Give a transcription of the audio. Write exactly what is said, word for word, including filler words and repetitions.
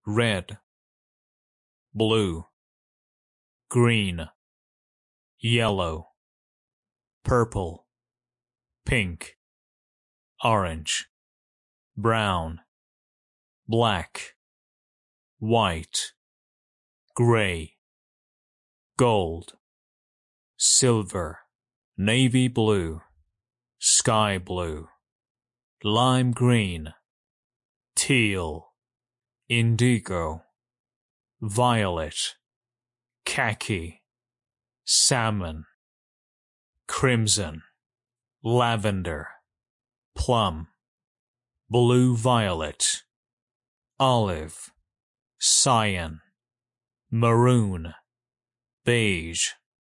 red, blue, green, yellow, purple, pink, orange, brown, black, white, gray, gold, silver, navy blue, sky blue, lime green, teal, indigo, violet, khaki, salmon, crimson, lavender, plum, blue violet, olive, cyan, maroon, beige,